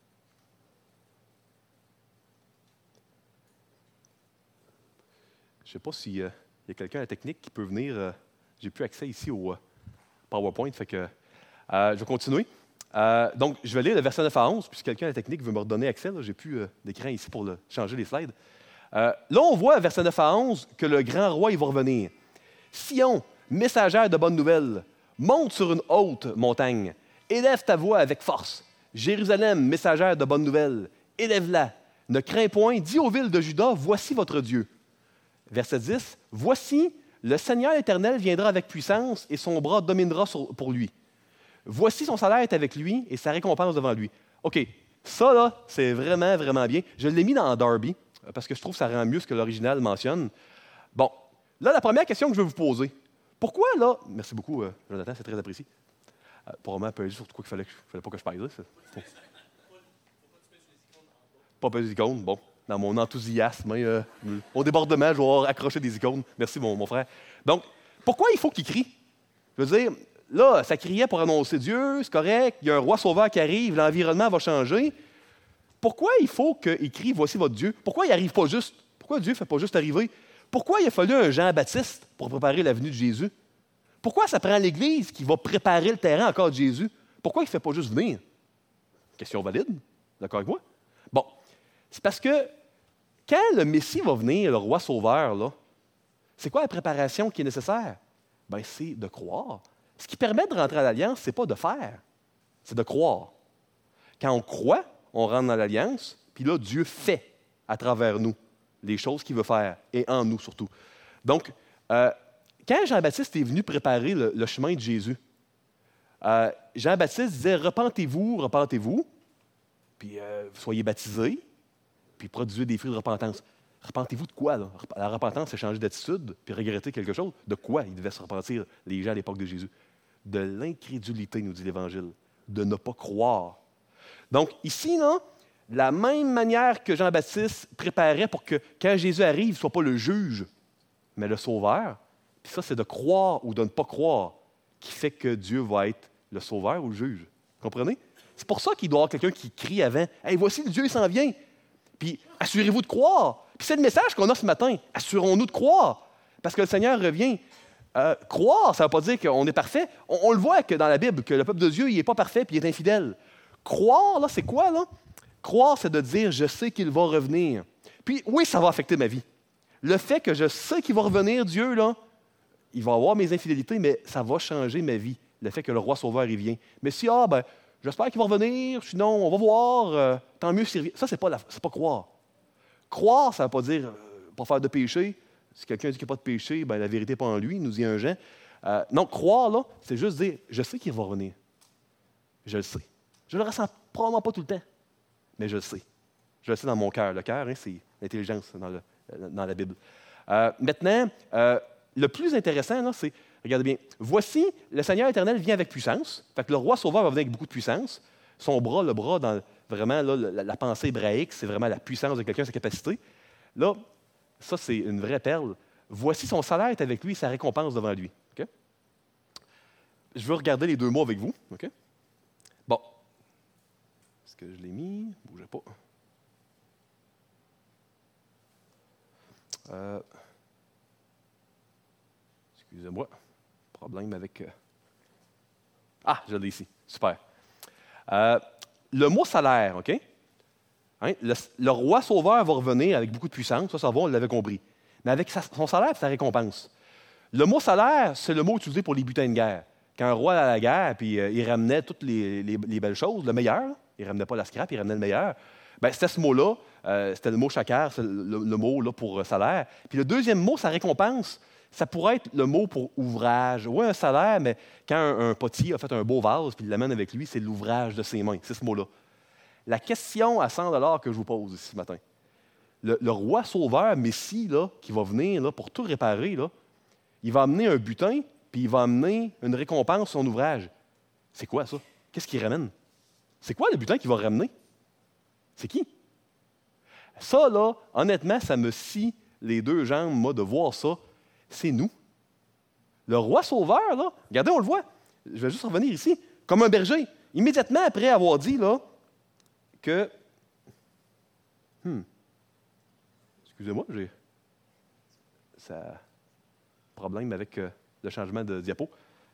Je ne sais pas s'il euh, y a quelqu'un à la technique qui peut venir. Euh, j'ai plus accès ici au euh, PowerPoint, fait que euh, je vais continuer. Euh, donc, je vais lire le verset neuf à onze, puisque quelqu'un à la technique veut me redonner accès. Je n'ai plus euh, d'écran ici pour le, changer les slides. Euh, là, on voit, verset neuf à onze, que le grand roi, il va revenir. Sion, messagère de bonnes nouvelles, monte sur une haute montagne, élève ta voix avec force. Jérusalem, messagère de bonnes nouvelles, élève-la. Ne crains point, dis aux villes de Juda, voici votre Dieu. Verset dix, voici, le Seigneur éternel viendra avec puissance et son bras dominera sur, pour lui. Voici, son salaire est avec lui et sa récompense devant lui. OK, ça, là, c'est vraiment, vraiment bien. Je l'ai mis dans Darby parce que je trouve que ça rend mieux ce que l'original mentionne. Bon, là, la première question que je vais vous poser. Pourquoi, là... Merci beaucoup, euh, Jonathan, c'est très apprécié. Euh, probablement, peser sur quoi qu'il fallait, fallait pas que je pèse. Ça. Pas peser des icônes, bon. Dans mon enthousiasme, hein, euh, au débordement, je vais avoir accroché des icônes. Merci, mon, mon frère. Donc, pourquoi il faut qu'il crie? Je veux dire, là, ça criait pour annoncer Dieu, c'est correct, il y a un roi sauveur qui arrive, l'environnement va changer. Pourquoi il faut qu'il crie « Voici votre Dieu ». Pourquoi il n'arrive pas juste? Pourquoi Dieu ne fait pas juste arriver? Pourquoi il a fallu un Jean-Baptiste pour préparer la venue de Jésus? Pourquoi ça prend l'Église qui va préparer le terrain encore de Jésus? Pourquoi il ne fait pas juste venir? Question valide. D'accord avec moi? Bon, c'est parce que quand le Messie va venir, le roi sauveur, là, c'est quoi la préparation qui est nécessaire? Bien, c'est de croire. Ce qui permet de rentrer à l'Alliance, ce n'est pas de faire, c'est de croire. Quand on croit, on rentre dans l'Alliance, puis là, Dieu fait à travers nous les choses qu'il veut faire, et en nous surtout. Donc, euh, quand Jean-Baptiste est venu préparer le, le chemin de Jésus, euh, Jean-Baptiste disait « Repentez-vous, repentez-vous, puis euh, soyez baptisés, puis produisez des fruits de repentance. » Repentez-vous de quoi, là? La repentance, c'est changer d'attitude, puis regretter quelque chose. De quoi ils devaient se repentir, les gens à l'époque de Jésus? De l'incrédulité, nous dit l'Évangile, de ne pas croire. Donc, ici, là, la même manière que Jean-Baptiste préparait pour que, quand Jésus arrive, il ne soit pas le juge, mais le sauveur. Puis ça, c'est de croire ou de ne pas croire qui fait que Dieu va être le sauveur ou le juge. Vous comprenez? C'est pour ça qu'il doit y avoir quelqu'un qui crie avant « Hey, voici, le Dieu, il s'en vient! » Puis, assurez-vous de croire. Puis c'est le message qu'on a ce matin. Assurons-nous de croire. Parce que le Seigneur revient. Euh, croire, ça ne veut pas dire qu'on est parfait. On, on le voit que dans la Bible, que le peuple de Dieu, il n'est pas parfait puis il est infidèle. Croire, là, c'est quoi, là? Croire, c'est de dire, je sais qu'il va revenir. Puis, oui, ça va affecter ma vie. Le fait que je sais qu'il va revenir, Dieu, là, il va avoir mes infidélités, mais ça va changer ma vie. Le fait que le roi sauveur, il vient. Mais si, ah, ben, j'espère qu'il va revenir, sinon, on va voir, euh, tant mieux s'il revient. Ça, c'est pas, la, c'est pas croire. Croire, ça ne veut pas dire euh, pas faire de péché. Si quelqu'un dit qu'il n'y a pas de péché, ben, la vérité n'est pas en lui, nous dit un Jean. Euh, non, croire, là, c'est juste dire, je sais qu'il va revenir. Je le sais. Je ne le ressens probablement pas tout le temps, mais je le sais. Je le sais dans mon cœur. Le cœur, hein, c'est l'intelligence dans, le, dans la Bible. Euh, maintenant, euh, le plus intéressant, là, c'est, regardez bien, voici, le Seigneur éternel vient avec puissance. Fait que le roi sauveur va venir avec beaucoup de puissance. Son bras, le bras, dans vraiment là, la, la pensée hébraïque, c'est vraiment la puissance de quelqu'un, sa capacité. Là, ça, c'est une vraie perle. Voici, son salaire est avec lui, sa récompense devant lui. Okay? Je veux regarder les deux mots avec vous. Okay? Bon. Est-ce que je l'ai mis? Ne bougez pas. Euh, excusez-moi. Problème avec... Euh... Ah, je l'ai ici. Super. Euh, le mot salaire, OK? Hein? Le, le roi sauveur va revenir avec beaucoup de puissance. Ça, ça va, on l'avait compris. Mais avec sa, son salaire et sa récompense. Le mot salaire, c'est le mot utilisé pour les butins de guerre. Quand un roi allait à la guerre, puis euh, il ramenait toutes les, les, les belles choses, le meilleur, il ne ramenait pas la scrap, il ramenait le meilleur, bien, c'était ce mot-là, euh, c'était le mot shaker, c'est le, le, le mot là, pour euh, salaire. Puis le deuxième mot, sa récompense, ça pourrait être le mot pour ouvrage. Oui, un salaire, mais quand un, un potier a fait un beau vase, puis il l'amène avec lui, c'est l'ouvrage de ses mains, c'est ce mot-là. La question à cent dollars que je vous pose ici ce matin, le, le roi sauveur, Messie, là, qui va venir là, pour tout réparer, là, il va amener un butin, puis il va amener une récompense sur son ouvrage. C'est quoi ça? Qu'est-ce qu'il ramène? C'est quoi le butin qu'il va ramener? C'est qui? Ça, là, honnêtement, ça me scie les deux jambes, moi, de voir ça. C'est nous. Le roi sauveur, là, regardez, on le voit. Je vais juste revenir ici. Comme un berger. Immédiatement après avoir dit, là, que... Hmm. Excusez-moi, j'ai... Ça... Problème avec euh, le changement de diapo.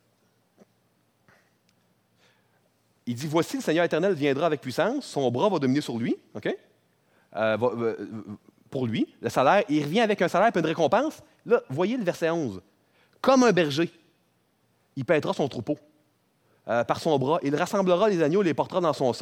Il dit, voici, le Seigneur éternel viendra avec puissance, son bras va dominer sur lui, OK? Euh, va, va, pour lui, le salaire, il revient avec un salaire et une récompense. Là, voyez le verset onze. Comme un berger, il paîtra son troupeau euh, par son bras, il rassemblera les agneaux et les portera dans son sein,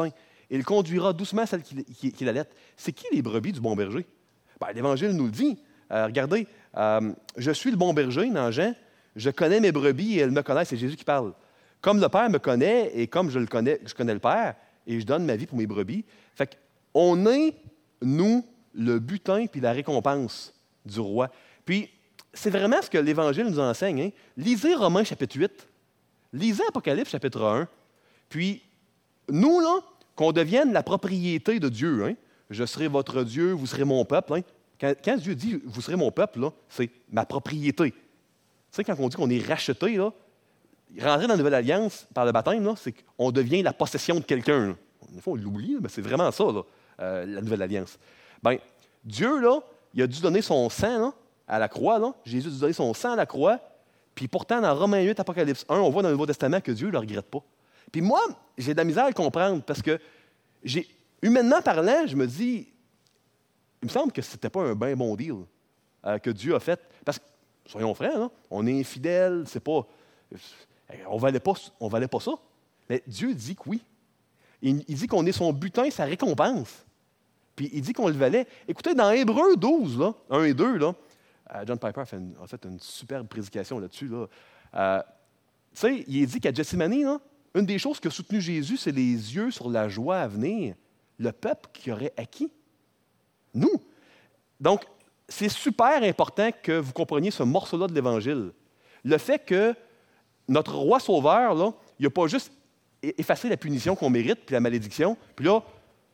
et il conduira doucement celle qui, qui, qui l'allait. C'est qui les brebis du bon berger? Ben, L'Évangile nous le dit. Euh, regardez, euh, je suis le bon berger dans Jean, je connais mes brebis et elles me connaissent. C'est Jésus qui parle. Comme le Père me connaît et comme je le connais, je connais le Père, et je donne ma vie pour mes brebis. Fait qu'on est, nous, le butin puis la récompense du roi. Puis, c'est vraiment ce que l'Évangile nous enseigne. Hein? Lisez Romains chapitre huit. Lisez Apocalypse chapitre un. Puis, nous, là, qu'on devienne la propriété de Dieu. Hein? Je serai votre Dieu, vous serez mon peuple. Hein? Quand, quand Dieu dit « vous serez mon peuple », là, c'est ma propriété. Tu sais, quand on dit qu'on est racheté, là, rentrer dans la Nouvelle Alliance par le baptême, là, c'est qu'on devient la possession de quelqu'un. Des fois, on l'oublie, mais c'est vraiment ça, là, euh, la Nouvelle Alliance. Bien, Dieu, là, il a dû donner son sang là, à la croix. Là. Jésus a dû donner son sang à la croix. Puis pourtant, dans Romains huit, Apocalypse un, on voit dans le Nouveau Testament que Dieu ne le regrette pas. Puis moi, j'ai de la misère à le comprendre parce que, j'ai, humainement parlant, je me dis, il me semble que ce n'était pas un bien bon deal euh, que Dieu a fait. Parce que, soyons francs, là, on est infidèles, c'est pas... On ne valait pas, on valait pas ça. Mais Dieu dit que oui. Il, il dit qu'on est son butin, sa récompense. Puis il dit qu'on le valait. Écoutez, dans Hébreux douze, là, un et deux, là, euh, John Piper a fait, une, a fait une superbe prédication là-dessus. Là. Euh, tu sais, il est dit qu'à Gethsémani, là, une des choses que a soutenu Jésus, c'est les yeux sur la joie à venir. Le peuple qui aurait acquis. Nous. Donc, c'est super important que vous compreniez ce morceau-là de l'Évangile. Le fait que notre roi sauveur, là, il n'a pas juste effacé la punition qu'on mérite, puis la malédiction, puis là,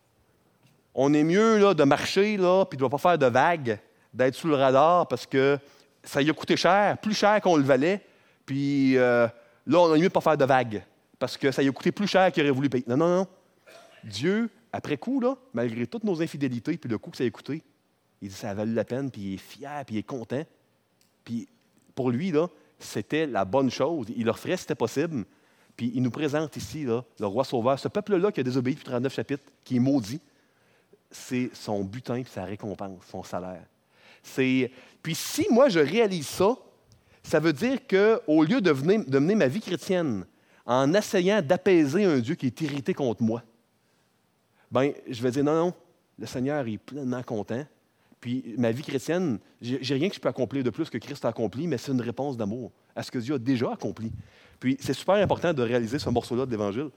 on est mieux là, de marcher, là, puis de ne pas faire de vagues, d'être sous le radar, parce que ça lui a coûté cher, plus cher qu'on le valait, puis euh, là, on est mieux de ne pas faire de vagues, parce que ça lui a coûté plus cher qu'il aurait voulu payer. Non, non, non. Dieu, après coup, là, malgré toutes nos infidélités, puis le coût que ça a coûté, il dit que ça a valu la peine, puis il est fier, puis il est content. Puis pour lui, là, c'était la bonne chose. Il le ferait si c'était possible. Puis il nous présente ici, là, le roi sauveur, ce peuple-là qui a désobéi depuis trente-neuf chapitres, qui est maudit, c'est son butin puis sa récompense, son salaire. C'est... Puis si moi je réalise ça, ça veut dire qu'au lieu de, venir, de mener ma vie chrétienne en essayant d'apaiser un Dieu qui est irrité contre moi, bien, je vais dire non, non, le Seigneur est pleinement content. Puis ma vie chrétienne, j'ai, j'ai rien que je peux accomplir de plus que Christ a accompli, mais c'est une réponse d'amour à ce que Dieu a déjà accompli. Puis c'est super important de réaliser ce morceau-là de l'Évangile.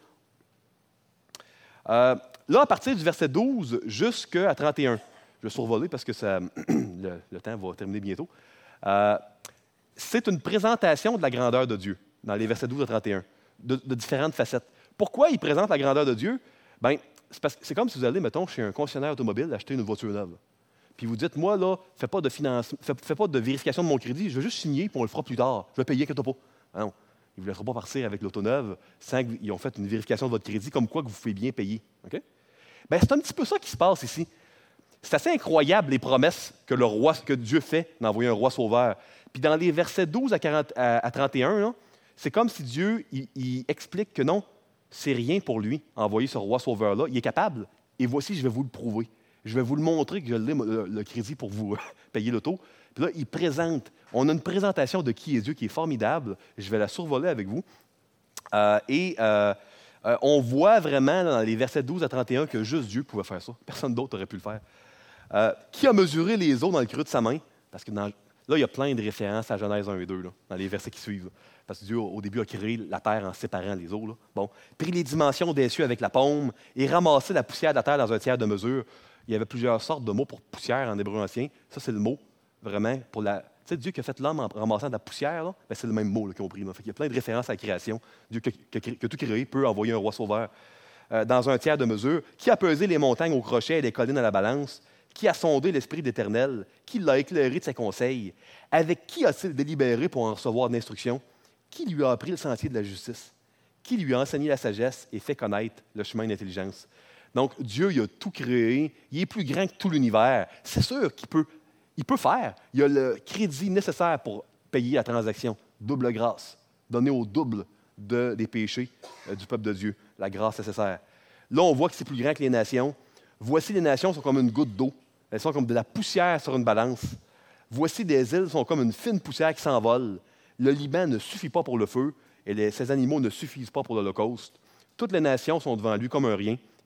Euh, là, à partir du verset douze jusqu'à trente et un, je vais survoler parce que ça, le, le temps va terminer bientôt. Euh, c'est une présentation de la grandeur de Dieu dans les versets douze à trente et un, de, de différentes facettes. Pourquoi il présente la grandeur de Dieu? Bien, c'est, parce, c'est comme si vous allez, mettons, chez un concessionnaire automobile acheter une voiture neuve. Puis vous dites, moi, là, fais pas de finance, fais, fais pas de vérification de mon crédit, je vais juste signer, puis on le fera plus tard. Je vais payer, inquiète pas. Ah non. Ils ne vous laisseront pas partir avec l'auto neuve sans qu'ils ont fait une vérification de votre crédit, comme quoi que vous pouvez bien payer. Okay? Bien, c'est un petit peu ça qui se passe ici. C'est assez incroyable, les promesses que, le roi, que Dieu fait d'envoyer un roi sauveur. Puis dans les versets douze à, quarante, à, à trente et un, là, c'est comme si Dieu il, il explique que non, c'est rien pour lui, envoyer ce roi sauveur-là. Il est capable, et voici, je vais vous le prouver. Je vais vous le montrer que je l'ai, le, le crédit pour vous payer l'auto. Puis là, il présente. On a une présentation de qui est Dieu qui est formidable. Je vais la survoler avec vous. Euh, et euh, euh, on voit vraiment dans les versets douze à trente et un que juste Dieu pouvait faire ça. Personne d'autre aurait pu le faire. Euh, qui a mesuré les eaux dans le creux de sa main? Parce que dans, là, il y a plein de références à Genèse un et deux, là, dans les versets qui suivent. Là. Parce que Dieu, au début, a créé la terre en séparant les eaux. Là. Bon. Pris les dimensions des cieux avec la paume et ramassé la poussière de la terre dans un tiers de mesure. Il y avait plusieurs sortes de mots pour poussière en hébreu ancien. Ça, c'est le mot, vraiment, pour la... Tu sais, Dieu qui a fait l'homme en ramassant de la poussière, là, ben, c'est le même mot là, qu'ils ont pris. Là. Fait qu'il y a plein de références à la création. Dieu qui a, qui a tout créé peut envoyer un roi sauveur euh, dans un tiers de mesure. Qui a pesé les montagnes au crochet et les collines à la balance? Qui a sondé l'Esprit d'Éternel? Qui l'a éclairé de ses conseils? Avec qui a-t-il délibéré pour en recevoir d'instruction? Qui lui a appris le sentier de la justice? Qui lui a enseigné la sagesse et fait connaître le chemin de l'intelligence? Donc, Dieu, il a tout créé. Il est plus grand que tout l'univers. C'est sûr qu'il peut, il peut faire. Il a le crédit nécessaire pour payer la transaction. Double grâce. Donner au double de, des péchés euh, du peuple de Dieu. La grâce nécessaire. Là, on voit que c'est plus grand que les nations. Voici les nations sont comme une goutte d'eau. Elles sont comme de la poussière sur une balance. Voici des îles sont comme une fine poussière qui s'envole. Le Liban ne suffit pas pour le feu et les, ses animaux ne suffisent pas pour l'Holocauste. Toutes les nations sont devant lui comme un rien.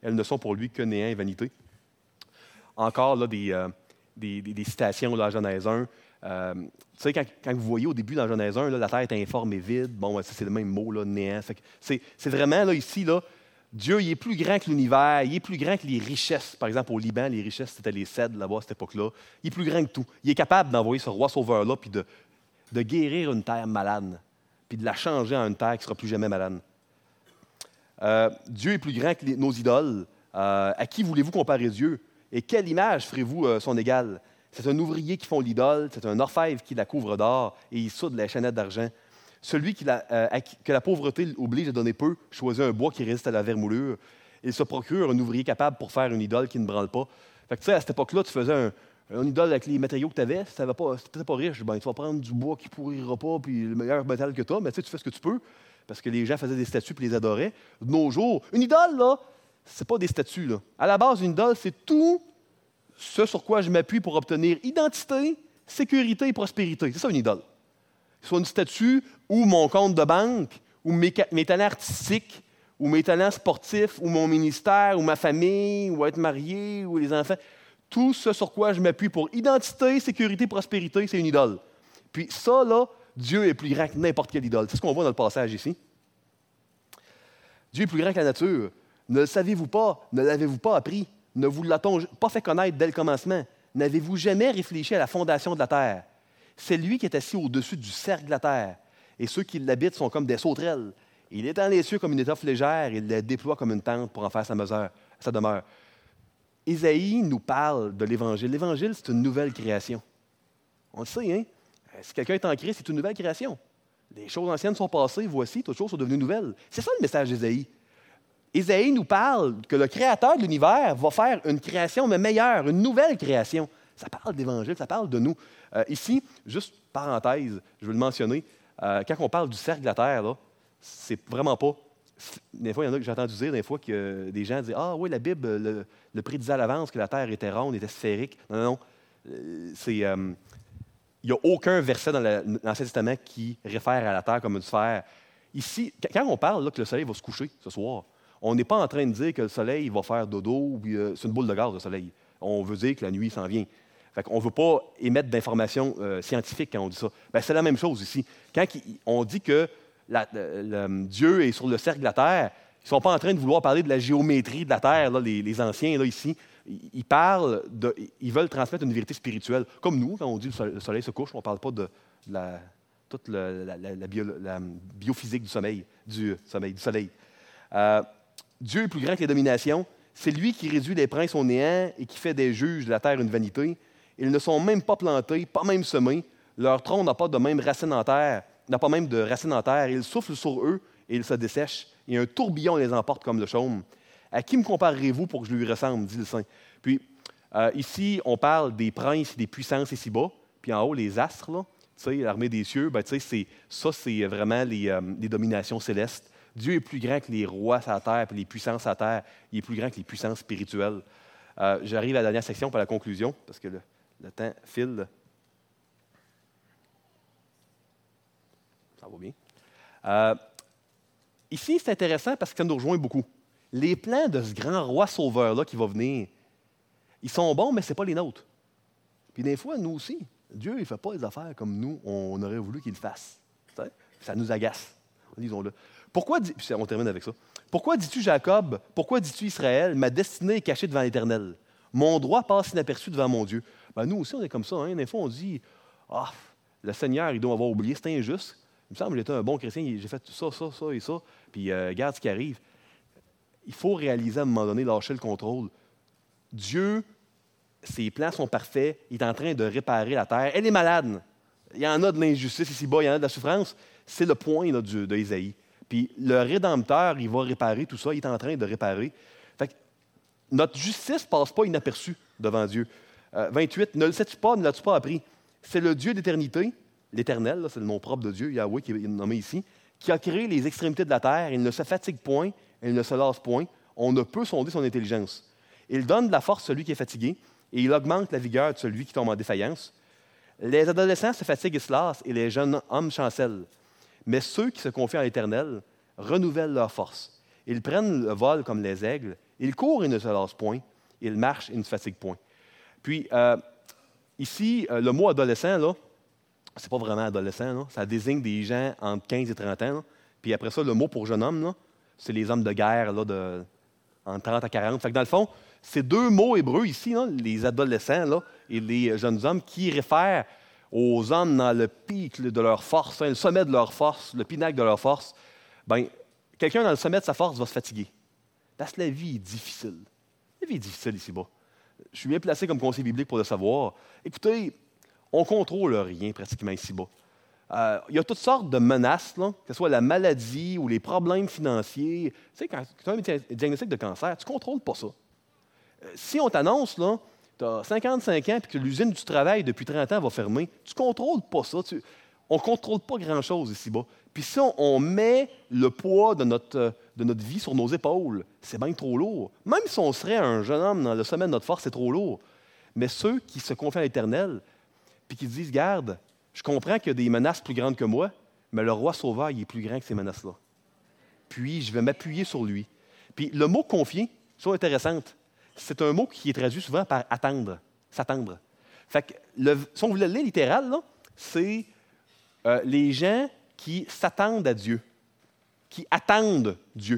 elles ne sont pour lui que néant et vanité. Encore là, des, euh, des, des, des citations là, à Genèse un. Euh, tu sais, quand, quand vous voyez au début dans Genèse un, là, la terre est informe et vide, bon, ça, c'est le même mot, là, néant. Fait que c'est, c'est vraiment, là, ici, là, Dieu, il est plus grand que l'univers, il est plus grand que les richesses. Par exemple, au Liban, les richesses, c'était les cèdres là-bas à cette époque-là. Il est plus grand que tout. Il est capable d'envoyer ce roi sauveur-là puis de, de guérir une terre malade, puis de la changer en une terre qui ne sera plus jamais malade. Euh, Dieu est plus grand que les, nos idoles. Euh, à qui voulez-vous comparer Dieu? Et quelle image ferez-vous euh, son égal? C'est un ouvrier qui fond l'idole, c'est un orfèvre qui la couvre d'or et il soude la chaînette d'argent. Celui qui la, euh, qui, que la pauvreté oblige à donner peu choisit un bois qui résiste à la vermoulure. Il se procure un ouvrier capable pour faire une idole qui ne branle pas. Fait que, tu sais, à cette époque-là, tu faisais un, une idole avec les matériaux que tu avais. Si tu n'étais pas riche, ben, tu vas prendre du bois qui ne pourrira pas puis le meilleur métal que tu as, mais tu sais, tu fais ce que tu peux parce que les gens faisaient des statues et les adoraient. De nos jours, une idole, là, c'est pas des statues. Là. À la base, une idole, c'est tout ce sur quoi je m'appuie pour obtenir identité, sécurité et prospérité. C'est ça une idole. Soit une statue ou mon compte de banque, ou mes, mes talents artistiques, ou mes talents sportifs, ou mon ministère, ou ma famille, ou être marié, ou les enfants. Tout ce sur quoi je m'appuie pour identité, sécurité, prospérité, c'est une idole. Puis ça, là, Dieu est plus grand que n'importe quelle idole. C'est ce qu'on voit dans le passage ici. Dieu est plus grand que la nature. Ne le savez-vous pas? Ne l'avez-vous pas appris? Ne vous l'a-t-on pas fait connaître dès le commencement? N'avez-vous jamais réfléchi à la fondation de la terre? C'est lui qui est assis au-dessus du cercle de la terre, et ceux qui l'habitent sont comme des sauterelles. Il étend les cieux comme une étoffe légère, et il les déploie comme une tente pour en faire sa, mesure, sa demeure. Isaïe nous parle de l'Évangile. L'Évangile, c'est une nouvelle création. On le sait, hein? Si quelqu'un est en Christ, c'est une nouvelle création. Les choses anciennes sont passées, voici, toutes choses sont devenues nouvelles. C'est ça le message d'Isaïe. Isaïe nous parle que le Créateur de l'univers va faire une création, mais meilleure, une nouvelle création. Ça parle d'Évangile, ça parle de nous. Euh, ici, juste parenthèse, je veux le mentionner, euh, quand on parle du cercle de la Terre, là, c'est vraiment pas... Des fois, il y en a que j'ai entendu dire, des fois, que euh, des gens disent « Ah oui, la Bible le, le prédisait à l'avance que la Terre était ronde, était sphérique. » Non, non, non. Euh, c'est... Euh, il n'y a aucun verset dans la, l'Ancien Testament qui réfère à la Terre comme une sphère. Ici, quand on parle là, que le soleil va se coucher ce soir, on n'est pas en train de dire que le soleil va faire dodo ou euh, c'est une boule de gaz, le soleil. On veut dire que la nuit s'en vient. Fait qu'on ne veut pas émettre d'informations euh, scientifiques quand on dit ça. Bien, c'est la même chose ici. Quand on dit que la, le, le, Dieu est sur le cercle de la Terre, ils ne sont pas en train de vouloir parler de la géométrie de la Terre, là, les, les anciens là, ici. Ils parlent de, ils veulent transmettre une vérité spirituelle. Comme nous, quand on dit que le soleil se couche, on ne parle pas de, de la, toute le, la, la, la, bio, la biophysique du sommeil, du, sommeil, du soleil. Euh, Dieu est plus grand que les dominations. C'est lui qui réduit les princes au néant et qui fait des juges de la terre une vanité. Ils ne sont même pas plantés, pas même semés. Leur tronc n'a pas de même racine en terre, n'a pas même de racine en terre. Il souffle sur eux et ils se dessèchent. Et un tourbillon les emporte comme le chaume. À qui me comparerez-vous pour que je lui ressemble, dit le Saint. Puis, euh, ici, on parle des princes et des puissances ici-bas. Puis en haut, les astres, là, tu sais, l'armée des cieux, ben, tu sais, c'est, ça, c'est vraiment les, euh, les dominations célestes. Dieu est plus grand que les rois sur la terre et les puissances sur la terre. Il est plus grand que les puissances spirituelles. Euh, j'arrive à la dernière section pour la conclusion, parce que le, le temps file. Ça va bien. Euh, ici, c'est intéressant parce que ça nous rejoint beaucoup. Les plans de ce grand roi sauveur-là qui va venir, ils sont bons, mais ce n'est pas les nôtres. Puis des fois, nous aussi, Dieu il ne fait pas les affaires comme nous, on aurait voulu qu'il le fasse. Ça nous agace. Disons-le. Pourquoi, puis on termine avec ça. Pourquoi dis-tu Jacob, pourquoi dis-tu Israël, ma destinée est cachée devant l'Éternel? Mon droit passe inaperçu devant mon Dieu. Ben, nous aussi, on est comme ça. Hein? Des fois, on dit, ah, le Seigneur, il doit avoir oublié, c'est injuste. Il me semble que j'étais un bon chrétien, j'ai fait ça, ça, ça et ça, puis euh, regarde ce qui arrive. Il faut réaliser à un moment donné, lâcher le contrôle. Dieu, ses plans sont parfaits, il est en train de réparer la terre. Elle est malade. Il y en a de l'injustice ici-bas, il y en a de la souffrance. C'est le point là, du, d'Ésaïe. Puis le Rédempteur, il va réparer tout ça, il est en train de réparer. Fait que notre justice ne passe pas inaperçue devant Dieu. Euh, vingt-huit, ne le sais-tu pas, ne l'as-tu pas appris? C'est le Dieu d'éternité, l'Éternel, là, c'est le nom propre de Dieu, Yahweh qui est nommé ici, qui a créé les extrémités de la terre. Il ne se fatigue point, il ne se lasse point. On ne peut sonder son intelligence. Il donne de la force à celui qui est fatigué et il augmente la vigueur de celui qui tombe en défaillance. Les adolescents se fatiguent et se lassent et les jeunes hommes chancellent. Mais ceux qui se confient en l'Éternel renouvellent leur force. Ils prennent le vol comme les aigles. Il court et ne se lasse point. Il marche et ne se fatigue point. Puis, euh, ici, euh, le mot adolescent, là, c'est pas vraiment adolescent, là, ça désigne des gens entre quinze et trente ans. Là. Puis après ça, le mot pour jeune homme, là, c'est les hommes de guerre là, de, entre trente à quarante. Fait que dans le fond, ces deux mots hébreux ici, là, les adolescents là, et les jeunes hommes, qui réfèrent aux hommes dans le pic de leur force, hein, le sommet de leur force, le pinacle de leur force. Bien, quelqu'un dans le sommet de sa force va se fatiguer. Parce que la vie est difficile. La vie est difficile ici-bas. Je suis bien placé comme conseiller biblique pour le savoir. Écoutez, on ne contrôle rien pratiquement ici-bas. Euh, il y a toutes sortes de menaces, là, que ce soit la maladie ou les problèmes financiers. Tu sais, quand tu as un diagnostic de cancer, tu ne contrôles pas ça. Euh, si on t'annonce, là, tu as cinquante-cinq ans et que l'usine où tu travailles depuis trente ans va fermer, tu ne contrôles pas ça. Tu, on ne contrôle pas grand-chose ici-bas. Puis si on, on met le poids de notre, de notre vie sur nos épaules, c'est bien trop lourd. Même si on serait un jeune homme dans le sommet de notre force, c'est trop lourd. Mais ceux qui se confient à l'Éternel, puis qui disent, garde, je comprends qu'il y a des menaces plus grandes que moi, mais le roi sauveur, il est plus grand que ces menaces-là. Puis, je vais m'appuyer sur lui. Puis, le mot confier, chose intéressante, c'est un mot qui est traduit souvent par attendre, s'attendre. Fait que, le, si on voulait le lire littéral, là, c'est euh, les gens qui s'attendent à Dieu, qui attendent Dieu.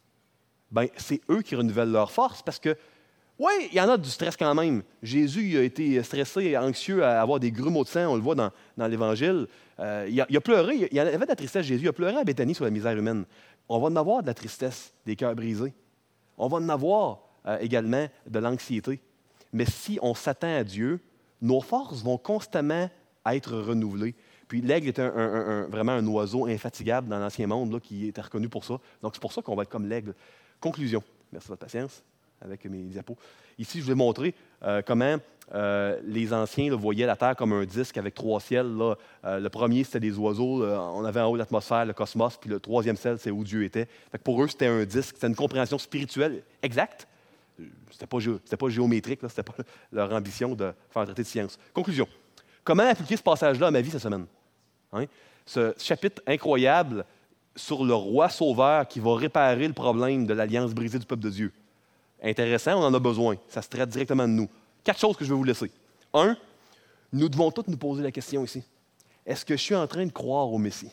Bien, c'est eux qui renouvellent leur force parce que, oui, il y en a du stress quand même. Jésus il a été stressé, anxieux à avoir des grumeaux de sang, on le voit dans, dans l'Évangile. Euh, il, a, il a pleuré, il y avait de la tristesse, Jésus. Il a pleuré à Béthanie sur la misère humaine. On va en avoir de la tristesse, des cœurs brisés. On va en avoir euh, également de l'anxiété. Mais si on s'attend à Dieu, nos forces vont constamment être renouvelées. Puis l'aigle était un, un, un, vraiment un oiseau infatigable dans l'Ancien Monde là, qui était reconnu pour ça. Donc c'est pour ça qu'on va être comme l'aigle. Conclusion. Merci de votre patience avec mes diapos. Ici, je vais montrer euh, comment euh, les anciens là, voyaient la Terre comme un disque avec trois ciels. Là. Euh, le premier, c'était des oiseaux. Là, on avait en haut l'atmosphère, le cosmos, puis le troisième ciel, c'est où Dieu était. Fait que pour eux, c'était un disque. C'était une compréhension spirituelle exacte. C'était pas, gé- c'était pas géométrique. Là. C'était pas leur ambition de faire un traité de science. Conclusion. Comment appliquer ce passage-là à ma vie cette semaine? Hein? Ce chapitre incroyable sur le roi sauveur qui va réparer le problème de l'alliance brisée du peuple de Dieu. Intéressant, on en a besoin. Ça se traite directement de nous. Quatre choses que je vais vous laisser. Un, nous devons tous nous poser la question ici. Est-ce que je suis en train de croire au Messie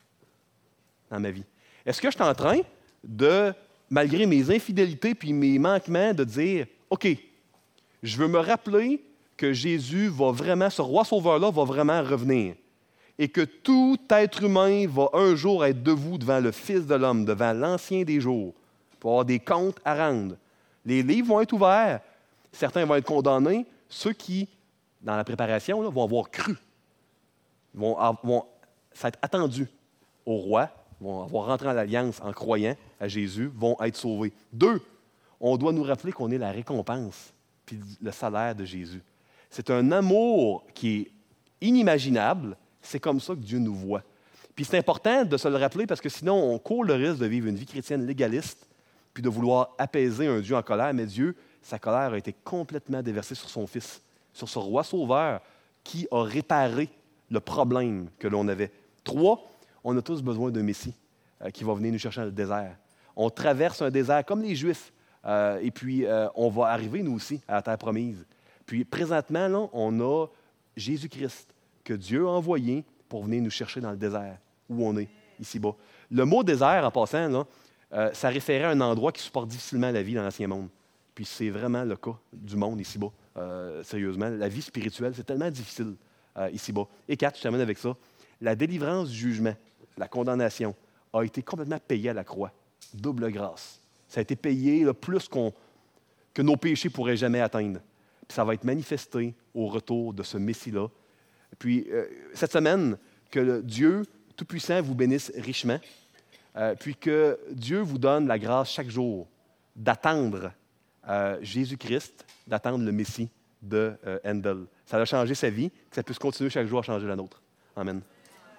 dans ma vie? Est-ce que je suis en train de, malgré mes infidélités puis mes manquements, de dire, OK, je veux me rappeler que Jésus va vraiment, ce roi sauveur-là va vraiment revenir et que tout être humain va un jour être debout devant le Fils de l'homme, devant l'Ancien des jours, pour avoir des comptes à rendre. Les livres vont être ouverts. Certains vont être condamnés. Ceux qui, dans la préparation, là, vont avoir cru, vont, vont s'être attendus au roi, vont avoir rentré en l'alliance en croyant à Jésus, vont être sauvés. Deux, on doit nous rappeler qu'on est la récompense puis le salaire de Jésus. C'est un amour qui est inimaginable. C'est comme ça que Dieu nous voit. Puis c'est important de se le rappeler parce que sinon, on court le risque de vivre une vie chrétienne légaliste puis de vouloir apaiser un Dieu en colère. Mais Dieu, sa colère a été complètement déversée sur son Fils, sur ce roi sauveur qui a réparé le problème que l'on avait. Trois, on a tous besoin d'un Messie euh, qui va venir nous chercher dans le désert. On traverse un désert comme les Juifs. Euh, et puis, euh, on va arriver, nous aussi, à la terre promise. Puis, présentement, là, on a Jésus-Christ que Dieu a envoyé pour venir nous chercher dans le désert, où on est, ici-bas. Le mot désert, en passant, là, euh, ça référait à un endroit qui supporte difficilement la vie dans l'Ancien Monde. Puis c'est vraiment le cas du monde ici-bas, euh, sérieusement. La vie spirituelle, c'est tellement difficile euh, ici-bas. Et quatre, je termine avec ça, la délivrance du jugement, la condamnation, a été complètement payée à la croix. Double grâce. Ça a été payé là, plus qu'on, que nos péchés ne pourraient jamais atteindre. Puis ça va être manifesté au retour de ce Messie-là. Puis, euh, cette semaine, que le Dieu Tout-Puissant vous bénisse richement, euh, puis que Dieu vous donne la grâce chaque jour d'attendre euh, Jésus-Christ, d'attendre le Messie de euh, Handel. Ça a changé sa vie, que ça puisse continuer chaque jour à changer la nôtre. Amen.